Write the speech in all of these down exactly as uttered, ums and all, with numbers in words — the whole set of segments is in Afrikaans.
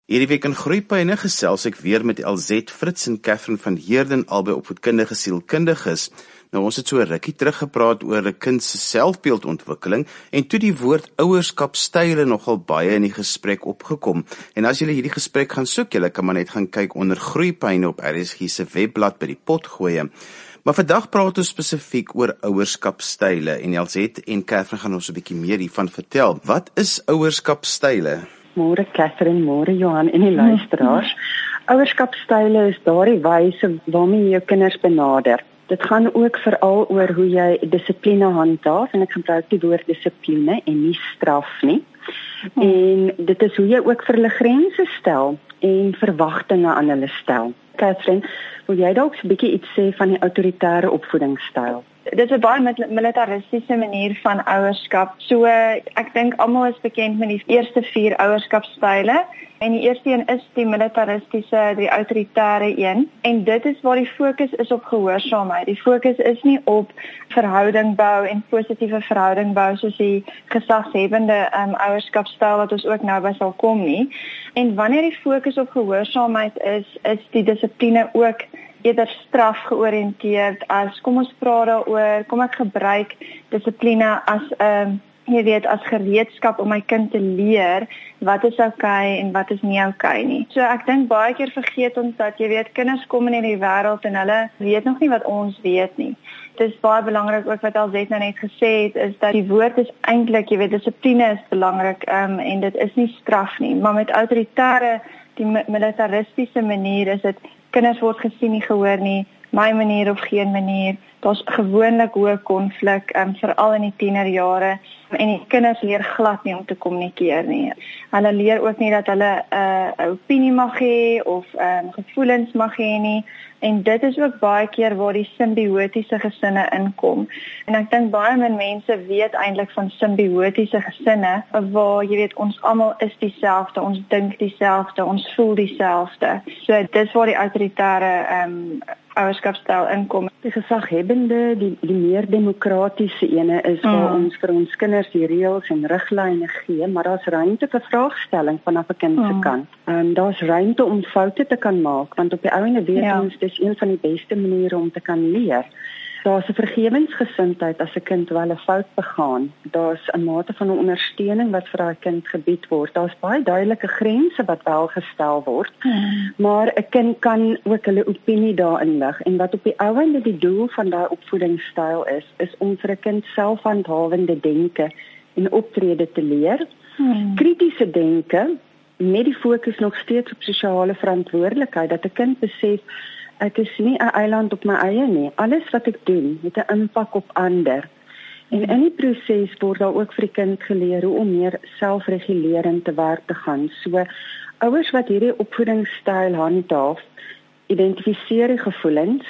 Hierdie week in Groeipyne gesels ek weer met Elzette Fritz en Catherine van Heerden, albei opvoedkundige sielkundiges. Nou ons het so 'n rukkie teruggepraat oor 'n kind se selfbeeldontwikkeling en toe die woord ouerskapstyle nogal baie in die gesprek opgekom. En as julle hierdie gesprek gaan soek, julle kan maar net gaan kyk onder Groeipyne op R S G se webblad by die potgoeie. Maar vandag praat ons spesifiek oor ouerskapstyle en Elzette en Catherine gaan ons 'n bietjie meer hiervan vertel. Wat is ouerskapstyle? Môre Catherine, môre Johan en die luisteraars. Ouerskapstyle is daardie wyse waarmee jy jou kinders benader. Dit gaan ook veral oor hoe jy dissipline handhaaf, en ek gebruik die woord dissipline en nie straf nie. Hmm. En dit is hoe jy ook vir hulle grense stel en verwagtinge aan hulle stel. Catherine, wil jy dalk 'n bietjie iets sê van die autoritaire opvoedingsstyl? Dit is 'n baie militaristiese manier van ouerskap. So ek dink almal is bekend met die eerste vier ouerskapstyle. En die eerste een is die militaristiese, die autoritaire een. En dit is waar die fokus is op gehoorsaamheid. Die fokus is nie op verhouding bou en positiewe verhouding bou soos die gesagshebbende um, ouerskapstyl wat ons ook nou by sal kom nie. En wanneer die fokus op gehoorsaamheid is, is die dissipline ook eerder straf georiënteerd as kom ons praat daaroor, kom ek gebruik dissipline as 'n um, jy weet, as gereedskap om my kind te leer wat is oukei en wat is nie oukei nie. So ek dink baie keer vergeet ons dat jy weet, kinders kom in die wêreld en hulle weet nog nie wat ons weet nie. Dit is baie belangrik ook wat Elzette nou net gesê het, is dat die woord is eintlik, jy weet, dissipline is belangrik um, en dit is nie straf nie, maar met autoritaire, die militaristiese manier is dit, kinders word gesien nie gehoor nie, my manier of geen manier. Daar's gewoonlik hoë konflik, um, veral in die tienerjare, en die kinders leer glad nie om te kommunikeer nie. Hulle leer ook nie dat hulle 'n uh, opinie mag hê of um, gevoelens mag hê nie. En dit is ook baie keer waar die simbiotiese gesinne inkom. En ek dink baie min mense weet eintlik van simbiotiese gesinne, waar jy weet ons almal is dieselfde, ons dink dieselfde, ons voel dieselfde. So dis waar die autoritaire um, ouerskapstyl inkom. Die gesaghebbende, die, die meer demokratiese ene is waar mm. ons vir ons kinders die reëls en riglyne gee, maar daar's ruimte vir vraagstelling vanaf 'n kind se mm. kant. Um, daar's ruimte om foute te kan maak, want op die ou ende weet ja. ons dis een van die beste maniere om te kan leer. Daar's 'n vergewensgesindheid as 'n kind wel 'n fout begaan. Daar's 'n mate van ondersteuning wat vir daai kind gebied word. Daar's baie duidelike grense wat wel gestel word. Hmm. Maar 'n kind kan ook hulle opinie daarin lig, en wat op die ou einde die doel van daai opvoedingsstyl is, is om vir 'n kind selfhandhawende denke en optrede te leer. Hmm. Kritiese denke met die fokus nog steeds op sosiale verantwoordelikheid, dat 'n kind besef ek is nie 'n eiland op my eie nie. Alles wat ek doen, het 'n impak op ander. En in die proses word daar ook vir die kind geleer hoe om meer selfregulerend te werk te gaan. So, ouers wat hierdie opvoedingsstyl handhaaf, identifiseer die gevoelens,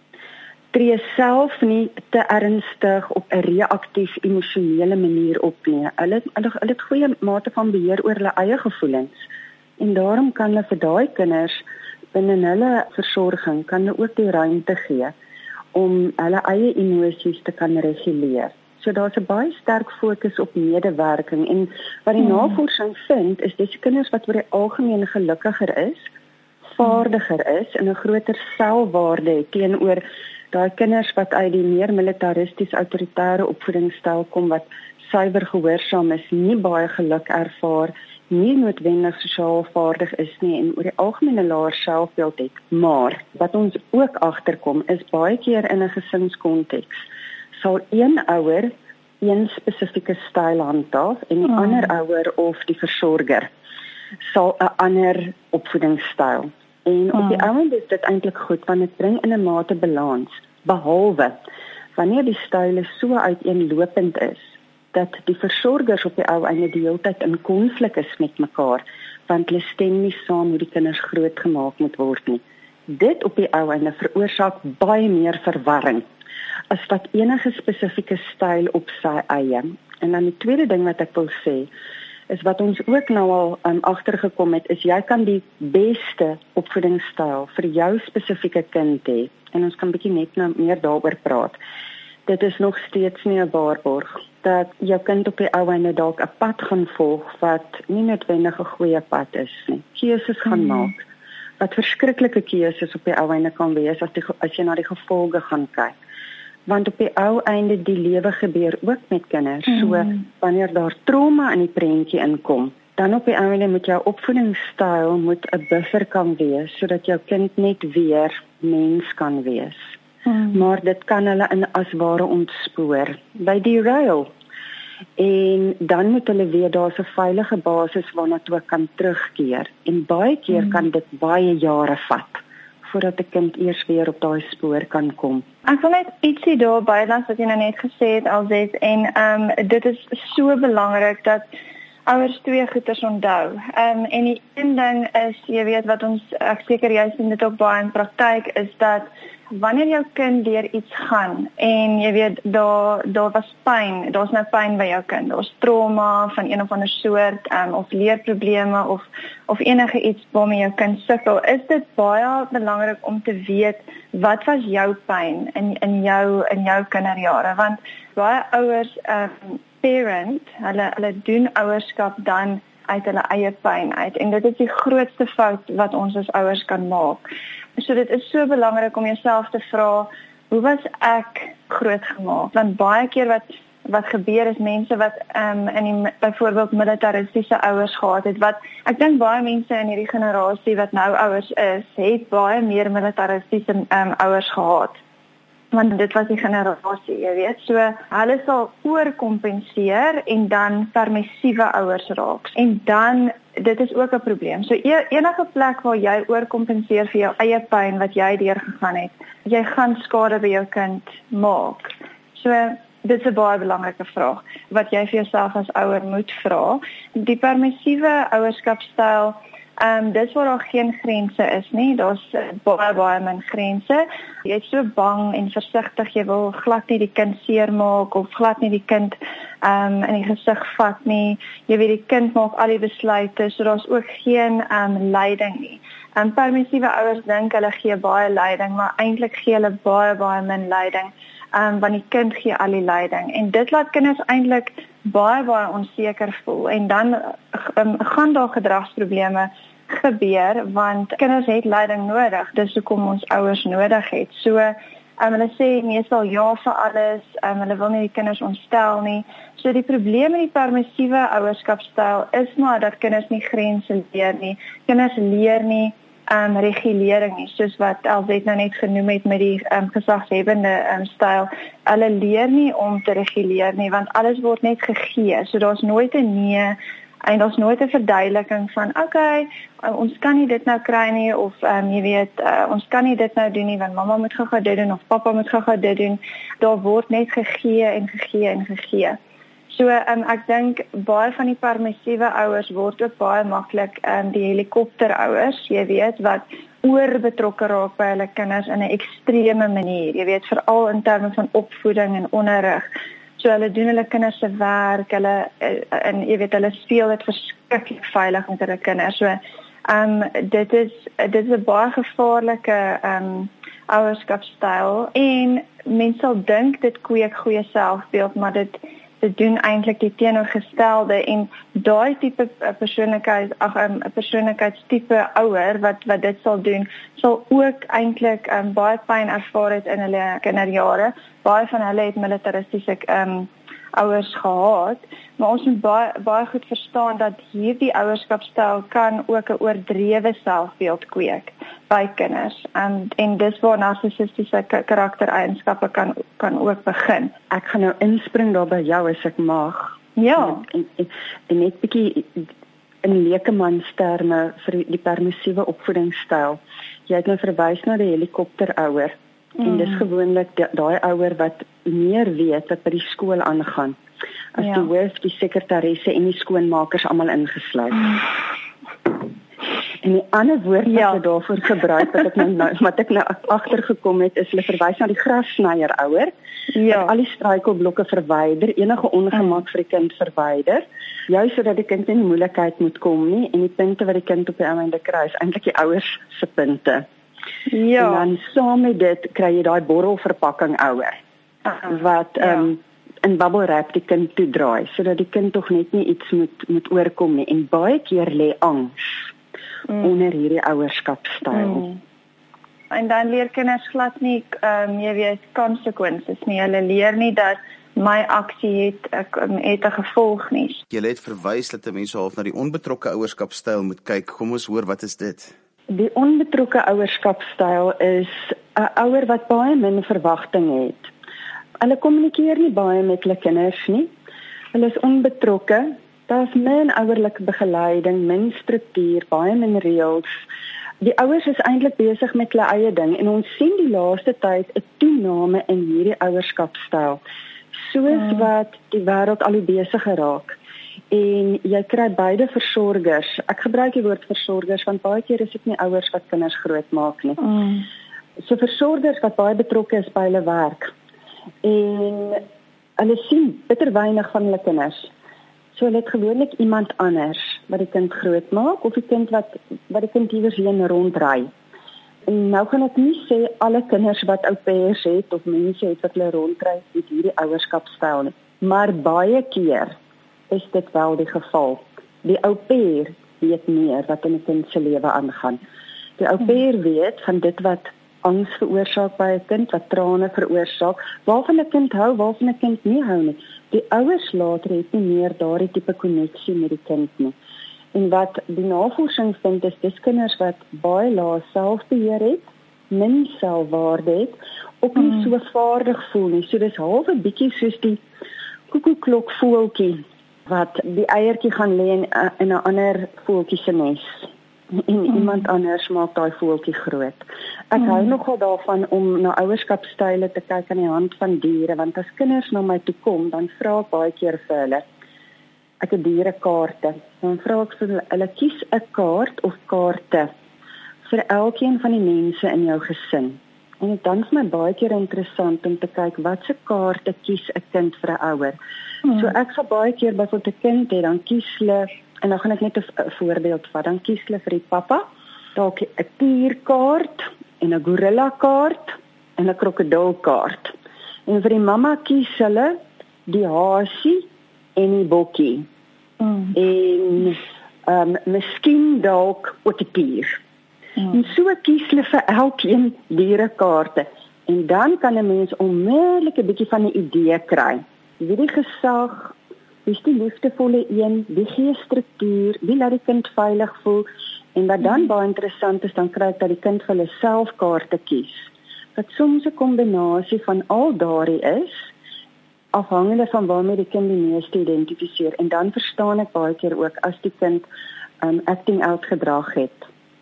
tree self nie te ernstig op 'n reaktief emosionele manier op nie. Hulle hulle hulle het goeie mate van beheer oor hulle eie gevoelens. En daarom kan hulle vir daai kinders binne hulle versorging kan hulle ook die ruimte gee om hulle eie emosies te kan reguleer. So daar's 'n baie sterk fokus op medewerking, en wat die hmm. navorsing vind is dis kinders wat oor die algemeen gelukkiger is, vaardiger is en 'n groter selfwaarde het teenoor daai kinders wat uit die meer militaristies autoritaire opvoedingsstyl kom wat suiwer gehoorsaam is, nie baie geluk ervaar, nie noodwendig sosiaal vaardig is nie en oor die algemene laer selfbeeld het. Maar wat ons ook agterkom is baie keer in 'n gesinskonteks sal een ouer een spesifieke styl handhaaf en die oh. ander ouer of die versorger sal 'n ander opvoedingsstyl. En op die ouend is dit eintlik goed, want dit bring in 'n mate balans, behalwe wanneer die style so uiteenlopend is dat die versorgers op die ou einde die hele tyd in konflik is met mekaar, want hulle stem nie saam hoe die kinders grootgemaak moet word nie. Dit op die ou einde veroorsaak baie meer verwarring as wat enige spesifieke styl op sy eie. En dan die tweede ding wat ek wil sê, is wat ons ook nou al um, agtergekom het, is jy kan die beste opvoedingsstyl vir jou spesifieke kind hê. En ons kan bietjie net nou meer daaroor praat. dit is nog steeds nie 'n waarborg dat jou kind op die ou einde dalk 'n pad gaan volg wat nie noodwendig 'n goeie pad is nie. Keuses gaan hmm. maak wat verskriklike keuses op die ou einde kan wees as, die, as jy na die gevolge gaan kyk. Want op die ou einde die lewe gebeur ook met kinders. Mm. So wanneer daar trauma in die prentjie inkom, dan op die ou einde moet jou opvoedingsstyl moet 'n buffer kan wees sodat jou kind net weer mens kan wees. Mm. Maar dit kan hulle in as ware ontspoor by die rail. En dan moet hulle weet daar's 'n veilige basis waarna toe kan terugkeer. En baie keer mm. kan dit baie jare vat voordat 'n kind eers weer op daai spoor kan kom. Ek wil net ietsie daar bylas wat jy nou net gesê het Alzet en ehm um, dit is so belangrik dat ouers twee goeters onthou. Ehm um, en die een ding is, jy weet wat ons ek seker jy sien dit ook baie in praktyk is dat wanneer jou kind deur iets gaan en jy weet daar daar was pyn, daar's nou pyn by jou kind, daar's trauma van een of ander soort um, of leerprobleme of of enige iets waarmee jou kind sukkel, is dit baie belangrik om te weet wat was jou pyn in in jou in jou kinderjare, want baie ouers um, parent, hulle hulle doen ouerskap dan uit hulle eie pyn uit en dit is die grootste fout wat ons as ouers kan maak. So dit is so belangrik om jouself te vra, hoe was ek grootgemaak? Want baie keer wat wat gebeur is mense wat um, in die byvoorbeeld militaristiese ouers gehad het, wat ek dink baie mense in hierdie generasie wat nou ouers is, het baie meer militaristiese um, ouers gehad. Want dit was die generasie, jy weet, so hulle sal oorkompenseer en dan permissiewe ouers raak. En dan, dit is ook 'n probleem. So enige plek waar jy oorkompenseer vir jou eie pyn wat jy deurgegaan het, jy gaan skade by jou kind maak. So dit is 'n baie belangrike vraag wat jy vir jouself as ouer moet vra. Die permissiewe ouerskapstyl, Ehm um, dis waar daar geen grense is nie. Daar's baie baie min grense. Jy is so bang en versigtig, jy wil glad nie die kind seermaak of glad nie die kind ehm um, in die gesig vat nie. Jy weet die kind maak al die besluite, so daar's ook geen ehm um, leiding nie. En um, permissiewe ouers dink hulle gee baie leiding, maar eintlik gee hulle baie baie min leiding. Um, want die kind gee al die leiding en dit laat kinders eintlik baie baie onseker voel en dan um, gaan daar gedragsprobleme gebeur want kinders het leiding nodig, dis hoekom ons ouers nodig het. So um, hulle sê meestal ja vir alles, um, hulle wil nie die kinders ontstel nie. So die probleem met die permissiewe ouerskapstyl is maar dat kinders nie grense leer nie. Kinders leer nie Um, regulering nie, soos wat Alzet nou net genoem het met die um, gesagshebbende um, styl. Hulle leer nie om te reguleer nie, want alles word net gegee, so daar's nooit 'n nee, en daar's nooit 'n verduideliking van, okay, uh, ons kan nie dit nou kry nie, of um, jy weet, uh, ons kan nie dit nou doen nie, want mamma moet gou-gou dit doen, of pappa moet gou-gou dit doen. Daar word net gegee en gegee en gegee. So um, ek dink baie van die permissiewe ouers word ook baie maklik um, die helikopterouers, jy weet, wat oorbetrokke raak by hulle kinders in 'n ekstreme manier, jy weet, veral in terme van opvoeding en onderrig. So hulle doen hulle kinders se werk, hulle en jy weet, hulle speel dit verskriklik veilig met hulle kinders. So um, dit is dit is 'n baie gevaarlike um, ouerskapstyl en mense sal dink dit kweek goeie selfbeeld, maar dit Dit doen eintlik die teenoorgestelde en daai tipe persoonlikheid, ag 'n persoonlikheidstipe ouer wat wat dit sal doen, sal ook eintlik um, baie pyn ervaar het in hulle kinderjare. Baie van hulle het militaristiese um, ouers gehad, maar ons moet baie baie goed verstaan dat hierdie ouerskapstyl kan ook 'n oordrewe selfbeeld kweek by kinders. Um, en dis waar narcissistiese karaktereienskappe kan kan ook begin. Ek gaan nou inspring daar by jou as ek mag. Ja. En, en, en net 'n bietjie in lekemansterme vir die permissiewe opvoedingsstyl. Jy het nou verwys na die helikopterouer. Mm. En dis gewoonlik daai ouer wat meer weet wat by die skool aangaan. As ja. die hoof, die sekretaresse en die skoonmakers almal ingesluit. Mm. En die ander woord wat ja. hulle daarvoor gebruik wat ek nou wat ek nou agtergekom het is hulle verwys na die grassnyer ouer. Ja. Wat al die struikelblokke verwyder, enige ongemak vir die kind verwyder, juis sodat die kind nie in moeilikheid moet kom nie en die punte wat die kind op die einde kry is eintlik die ouers se punte. Ja. En dan saam met dit kry jy daai borrelverpakking ouer. uh, wat um, ja. in bubble wrap die kind toedraai, sodat die kind tog net nie iets moet, moet oorkom nie. En baie keer lê angs mm. onder hierdie ouerskapstyl. Mm. En dan leer kinders glad nie, um, jy weet, consequences nie. Hulle leer nie dat my aksie het, ek, het 'n gevolg nie. Jy het verwys dat die mense half na die onbetrokke ouerskapstyl moet kyk. Kom ons hoor, wat is dit? Die onbetrokke ouerskapstyl is 'n ouer wat baie min verwagting het. Hulle kommunikeer nie baie met hulle kinders nie. Hulle is onbetrokke. Daar's min ouerlike begeleiding, min struktuur, baie min reëls. Die ouers is eintlik besig met hulle eie ding en ons sien die laaste tyd 'n toename in hierdie ouerskapstyl. Soos hmm. wat die wêreld al hoe besigger raak. En jy kry beide versorgers. Ek gebruik die woord versorgers want baie keer is dit nie ouers wat kinders grootmaak nie. Mm. So versorgers wat baie betrokke is by hulle werk. En hulle sien bitter weinig van hulle kinders. So hulle het gewoonlik iemand anders wat die kind grootmaak of die kind wat wat die kind iewers heen rondry. En nou gaan ek nie sê alle kinders wat ou pairs het of mense het wat hulle rondry het hierdie ouerskapstyl nie. Maar baie keer is dit wel die geval. Die ou pair weet meer wat in 'n kind se lewe aangaan. Die ou pair weet van dit wat angs veroorsaak by 'n kind, wat trane veroorsaak, waarvan 'n kind hou, waarvan 'n kind nie hou nie. Die ouers later het nie meer daardie tipe koneksie met die kind nie. En wat die navorsing vind is dis kinders wat baie lae selfbeheer het, min selfwaarde het, ook nie mm. so vaardig voel nie. So dis half 'n bietjie soos die koekoeklok voeltjie wat die eiertjie gaan lê in, in 'n ander voeltjie se nes. En mm. iemand anders maak daai voeltjie groot. Ek mm. hou nogal daarvan om na ouerskapstyle te kyk aan die hand van diere, want as kinders na my toe kom, dan vra ek baie keer vir hulle, ek het dierekaarte, dan vra ek vir hulle, hulle kies 'n kaart of kaarte vir elkeen van die mense in jou gesin. En dit dan vir my baie keer interessant om te kyk, wat se kaarte kies 'n kind vir 'n ouer. Mm. So ek sal baie keer byvoorbeeld 'n kind hê, dan kies hulle, en dan gaan ek net 'n voorbeeld vat, dan kies hulle vir die pappa, dalk 'n tierkaart, en 'n gorilla kaart, en 'n krokodilkaart. En vir die mamma kies hulle die hasie en die bokkie. Mm. En um, miskien dalk ook 'n tier. Mm. En so kies hulle vir elkeen dierekaarte. En dan kan 'n mens onmiddellik 'n bietjie van 'n idee kry. Wie die gesag, wie is die liefdevolle een, wie gee struktuur, wie laat die kind veilig voel. En wat dan mm. baie interessant is, dan kry ek dat die kind vir hulle self kaarte kies. Wat soms 'n kombinasie van al daardie is, afhangende van waarmee die kind die meeste identifiseer. En dan verstaan ek baie keer ook as die kind um, acting out gedrag het.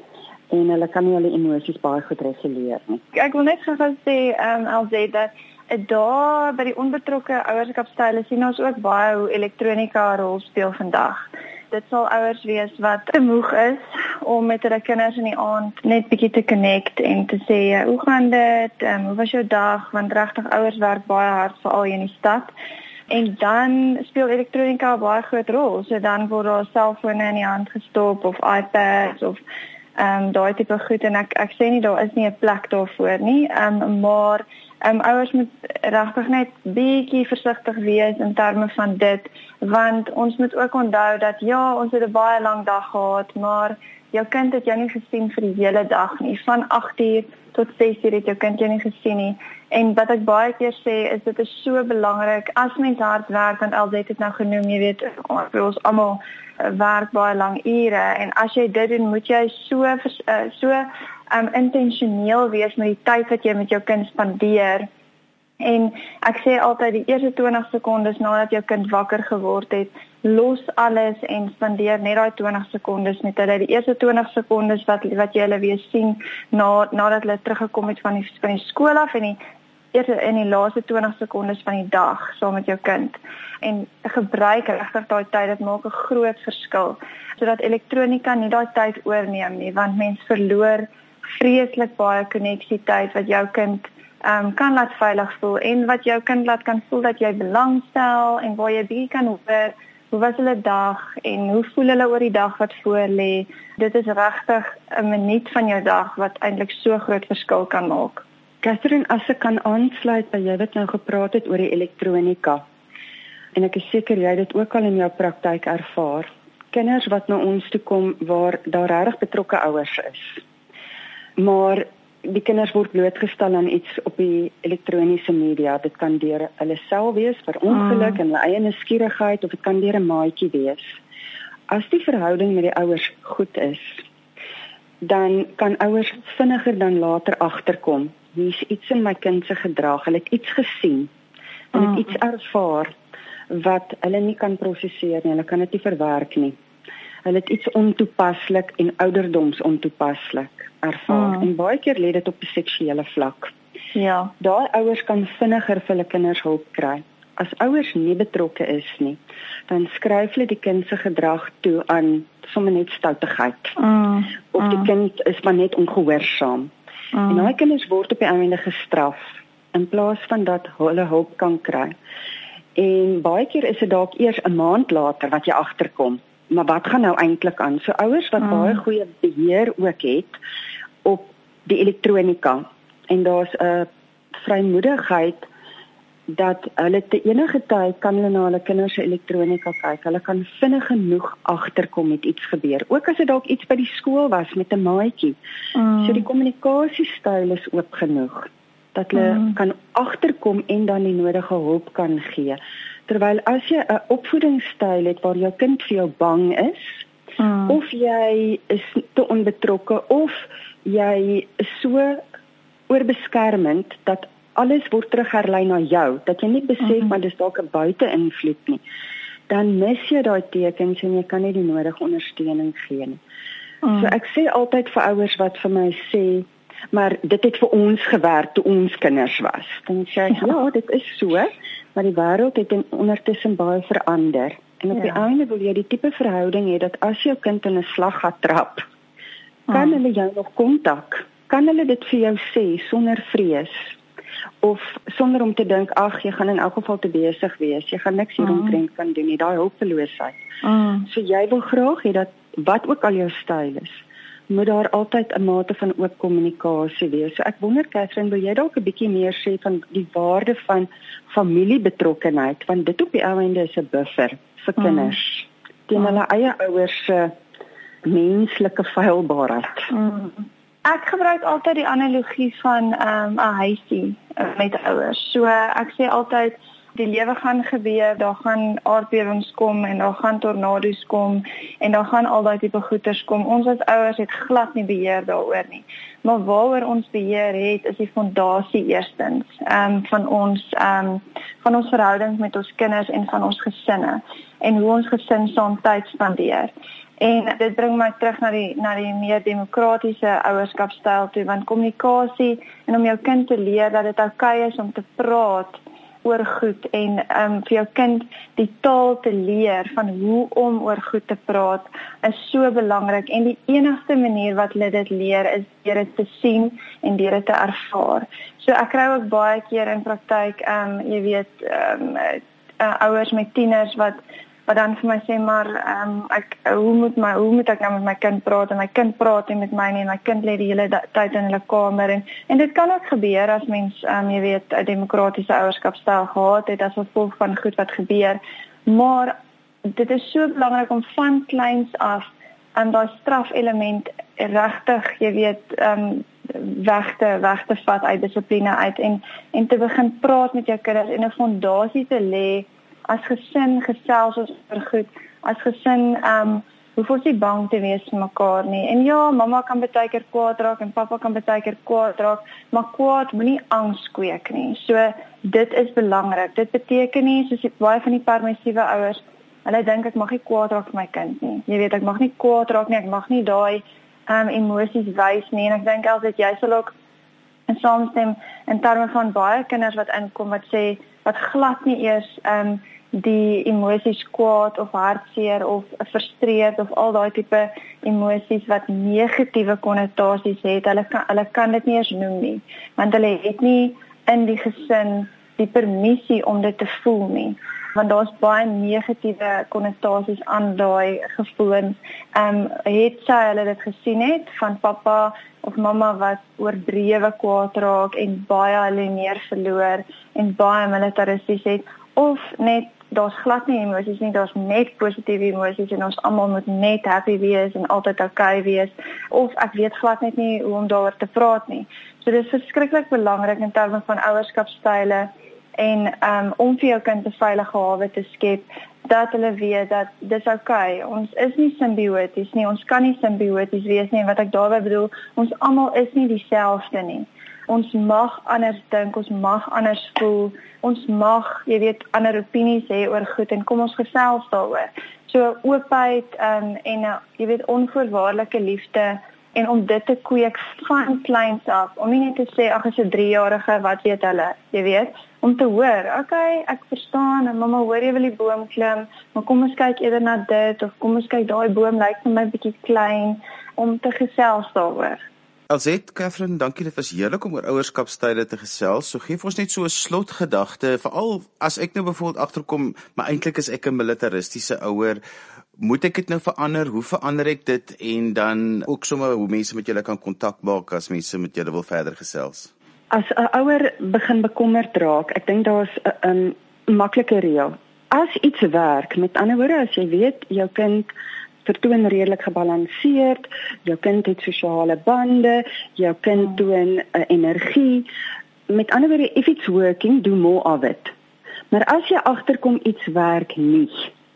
En hulle kan nie hulle emosies baie goed reguleer nie. Ek wil net gou sê, um, L Z, dat daar by die onbetrokke ouerskapstyle sien ons ook baie hoe elektronika 'n rol speel vandag. Dit sal ouers wees wat te moeg is om met hulle kinders in die aand net bietjie te connect en te sê, hoe gaan dit, um, hoe was jou dag, want regtig ouers werk baie hard veral hier in die stad. En dan speel elektronika 'n baie groot rol, so dan word daar selfone in die hand gestop of iPads of um, daai tipe goed, en ek, ek sê nie daar is nie 'n plek daarvoor nie, um, maar Um, ouers moet regtig net bietjie versigtig wees in terme van dit, want ons moet ook onthou dat ja, ons het 'n baie lang dag gehad, maar jou kind het jou nie gesien vir die hele dag nie. Van agt uur tot ses uur het jou kind jou nie gesien nie. En wat ek baie keer sê is dit is so belangrik as mens hard werk, want L Z het dit nou genoem, jy weet, ons almal werk baie lang ure, en as jy dit doen, moet jy so so Um, intentioneel wees met die tyd wat jy met jou kind spandeer. En ek sê altyd die eerste twintig sekondes nadat jou kind wakker geword het, los alles en spandeer net daai twintig sekondes met hulle. Die eerste twintig sekondes wat wat jy hulle weer sien na nadat hulle teruggekom het van die van die skool af, en die eerste in die laaste twintig sekondes van die dag saam met jou kind. En gebruik regtig daai tyd, dit maak 'n groot verskil, sodat elektronika nie daai tyd oorneem nie, want mens verloor vreeslik baie koneksietyd wat jou kind um, kan laat veilig voel, en wat jou kind laat kan voel dat jy belangstel, en waar jy bietjie kan hoor, hoe was hulle dag, en hoe voel hulle oor die dag wat voor lê. Dit is regtig 'n minuut van jou dag wat eintlik so groot verskil kan maak. Catherine, as ek kan aansluit by jy wat nou gepraat het oor die elektronika. En ek is seker jy het dit ook al in jou praktyk ervaar. Kinders wat na ons toe kom waar daar regtig betrokke ouers is. Maar die kinders word blootgestel aan iets op die elektroniese media. Dit kan deur hulle self wees vir ongeluk mm. en hulle eie nuuskierigheid of dit kan deur 'n maatjie wees. As die verhouding met die ouers goed is, dan kan ouers vinniger dan later agterkom. Hier's iets in my kind se gedrag. Hulle het iets gesien. Hulle het iets ervaar wat hulle nie kan prosesseer nie. Hulle kan dit nie verwerk nie. Hulle het iets ontoepaslik en ouderdoms ontoepaslik ervaar. Mm. En baie keer lê dit op 'n seksuele vlak. Ja. Daai ouers kan vinniger vir hulle kinders hulp kry. As ouers nie betrokke is nie, dan skryf hulle die kind se gedrag toe aan sommer net stoutigheid. Mm. Of die mm. kind is maar net ongehoorsaam. Mm. En daai kinders word op die einde gestraf in plaas van dat hulle hulp kan kry. En baie keer is dit dalk eers 'n maand later wat jy agterkom. Maar wat gaan nou eintlik aan? So ouers wat mm. baie goeie beheer ook het op die elektronika en daar's 'n vrymoedigheid dat hulle te enige tyd kan hulle na hulle kinders se elektronika kyk. Hulle kan vinnig genoeg agterkom met iets gebeur. Ook as dit dalk iets by die skool was met 'n maatjie. Mm. So die kommunikasiestyl is oop genoeg dat hulle mm. kan agterkom en dan die nodige hulp kan gee. Terwyl as jy 'n opvoedingsstyl het waar jou kind vir jou bang is, mm. of jy is te onbetrokke of jy is so oorbeskermend dat alles word terugherlei na jou, dat jy nie besef mm-hmm. maar dis dalk 'n buite-invloed nie, dan mis jy daai tekens en jy kan nie die nodige ondersteuning gee nie. Mm. So ek sê altyd vir ouers wat vir my sê, maar dit het vir ons gewerk toe ons kinders was. Dan sê ek, ja, ja dit is so, maar die wêreld het ondertussen baie verander. En op ja. die einde wil jy die tipe verhouding hê dat as jou kind in 'n slaggat trap, kan mm. hulle jou nog kontak. Kan hulle dit vir jou sê sonder vrees? Of sonder om te dink, ag, jy gaan in elk geval te besig wees. Jy gaan niks hieromtrent kan doen nie, daai hulpeloosheid. Mm. So jy wil graag hê dat wat ook al jou styl is, moet daar altyd 'n mate van oop kommunikasie wees. So ek wonder, Catherine, wil jy dalk 'n bietjie meer sê van die waarde van familiebetrokkenheid, want dit op die einde is 'n buffer vir mm. kinders teen mm. hulle eie ouers se menslike feilbaarheid. Mm. Ek gebruik altyd die analogie van 'n um, huisie uh, met ouers. So ek sê altyd die lewe gaan gebeur, daar gaan aardbewings kom en daar gaan tornado's kom en daar gaan al daai tipe goeters kom. Ons as ouers het glad nie beheer daaroor nie. Maar waaroor ons beheer het is die fondasie eerstens um, van ons um, van ons verhoudings met ons kinders en van ons gesinne en hoe ons gesin saam tyd spandeer. En dit bring my terug na die na die meer demokratiese ouerskapstyl toe, want kommunikasie en om jou kind te leer dat dit oukei is om te praat oor goed en um, vir jou kind die taal te leer van hoe om oor goed te praat is so belangrik en die enigste manier wat hulle dit leer is deur dit te sien en deur dit te ervaar. So ek kry ook baie keer in praktyk, um, jy weet, um, uh, ouers met tieners wat wat dan vir my sê, maar um, ek, hoe, moet my, hoe moet ek nou met my kind praat, en my kind praat nie met my nie, en my kind lê die hele tyd in hulle kamer, en, en dit kan ook gebeur as mens, um, jy weet, 'n demokratiese ouerskapstyl gehad het, as gevolg van goed wat gebeur, maar dit is so belangrik om van kleins af, um, daai strafelement regtig, jy weet, um, weg te, weg te vat uit dissipline uit, en, en te begin praat met jou kinders, en 'n fondasie te lê, as gesin gesels ons oor goed, as gesin, um, hoef ons nie bang te wees vir mekaar nie. En ja, mamma kan baie keer kwaad raak en pappa kan baie keer kwaad raak, maar kwaad moenie angs kweek nie. So dit is belangrik. Dit beteken nie, soos baie van die permissiewe ouers, hulle dink ek mag nie kwaad raak vir my kind nie. Jy weet, ek mag nie kwaad raak nie, ek mag nie daai um, emosies wys nie. En ek dink altyd jy sal ook in saamstem in terme van baie kinders wat inkom wat sê wat glad nie eers um, die emosies kwaad of hartseer of frustreerd of al daai tipe emosies wat negatiewe konnotasies het, hulle kan, hulle kan dit nie eens noem nie, want hulle het nie in die gesin die permissie om dit te voel nie. Want daar's baie negatiewe konnotasies aan daai gevoelens. Ehm um, het sy hulle dit gesien het van pappa of mamma wat oordrewe kwaad raak en baie hulle neer verloor en baie militaristies het, of net daar's glad nie emosies nie, daar's net positiewe emosies en ons almal moet net happy wees en altyd okay wees, of ek weet glad net nie hoe om daaroor te praat nie. So dit is verskriklik belangrik in terme van ouerskapstyle en um, om vir jou kind 'n veilige hawe te skep, dat hulle weet dat dis okay. Ons is nie simbioties nie, ons kan nie simbioties wees nie, en wat ek daarby bedoel, ons almal is nie dieselfde nie. Ons mag anders dink, ons mag anders voel, ons mag, jy weet, ander opinies hê oor goed, en kom ons gesels daaroor. So oopheid um, en, uh, jy weet, onvoorwaardelike liefde, en om dit te kweek van kleins af, om nie net te sê, ag, is 'n driejarige, wat weet hulle, jy weet, om te hoor, okay, ek verstaan, en mamma hoor jy wil die boom klim, maar kom ons kyk eerder na dit, of kom ons kyk, daai boom lyk vir my bietjie klein, om te gesels daaroor. Alzet, Catherine, dankie, dit was heerlik om oor ouerskapstyle te gesels. So geef ons net so 'n slotgedagte, veral as ek nou byvoorbeeld agterkom, maar eintlik is ek 'n militaristiese ouer, moet ek dit nou verander? Hoe verander ek dit? En dan ook sommer hoe mense met julle kan kontak maak as mense met julle wil verder gesels. As 'n ouer begin bekommerd raak, ek dink daar's 'n maklike reël. As iets werk, met ander woorde, as jy weet jou kind vertoon redelik gebalanseerd, jou kind het sosiale bande, jou kind toon uh, energie. Met ander woorde, if it's working, do more of it. Maar as jy agterkom iets werk nie,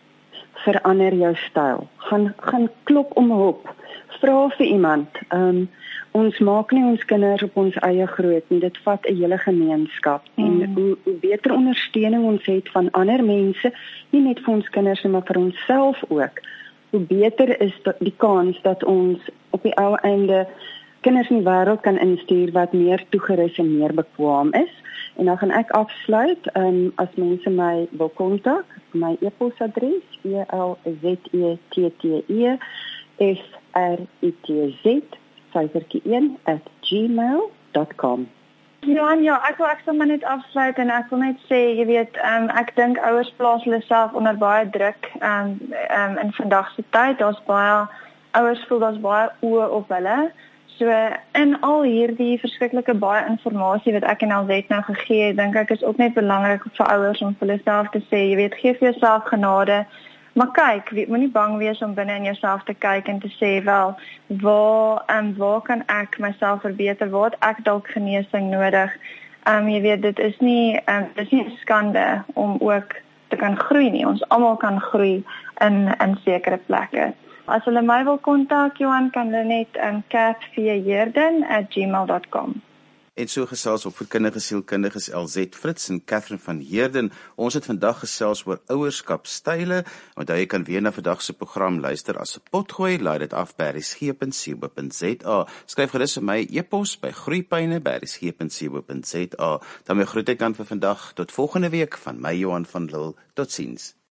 verander jou styl. Gaan gaan klop om hulp. Vra vir iemand. Um, ons maak nie ons kinders op ons eie groot nie. Dit vat 'n hele gemeenskap. Mm. En hoe, hoe beter ondersteuning ons het van ander mense, nie net vir ons kinders nie, maar vir onsself ook, hoe beter is die kans dat ons op die ou einde kinders in die wêreld kan instuur wat meer toegerus en meer bekwaam is. En dan gaan ek afsluit, um, as mense my wil kontak, my e-posadres, e l z e t t e f r i t z syfertjie een at gmail dot com. Ja, ja, ek wil ek sal maar net afsluit en ek wil net sê, jy weet, um, ek dink ouers plaas hulle self onder baie druk um, um, in vandag se tyd. Daar's baie ouers voel daar's baie oë op hulle. So in al hierdie verskriklike baie inligting wat ek en Alzet nou gegee het, dink ek is ook net belangrik vir ouers om vir hulle self te sê, jy weet, gee vir jouself genade. Maar kyk, moenie bang wees om binne in jouself te kyk en te sê, wel, waar, um, waar kan ek myself verbeter? Waar het ek dalk genesing nodig? Um, jy weet, dit is nie, um, dit is nie 'n skande om ook te kan groei nie. Ons almal kan groei in, in sekere plekke. As hulle my wil kontak, Johan, kan hulle net um, cat v heerden at gmail dot com. En so gesels opvoedkundige sielkundiges Alzet Fritz en Catherine van Heerden. Ons het vandag gesels oor ouerskapstyle. Onthou jy kan weer na vandag se program luister as 'n potgooi. Laai dit af by r s g punt c o punt z a. Skryf gerus vir my e-pos by groeipyne by r s g punt c o punt z a. Dan my groet ek dan vir vandag tot volgende week van my Johan van Lille. Totsiens.